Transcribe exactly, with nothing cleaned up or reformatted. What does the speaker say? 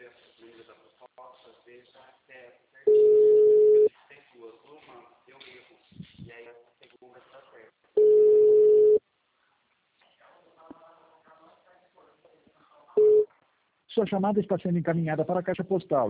Sua chamada está sendo encaminhada para a caixa postal.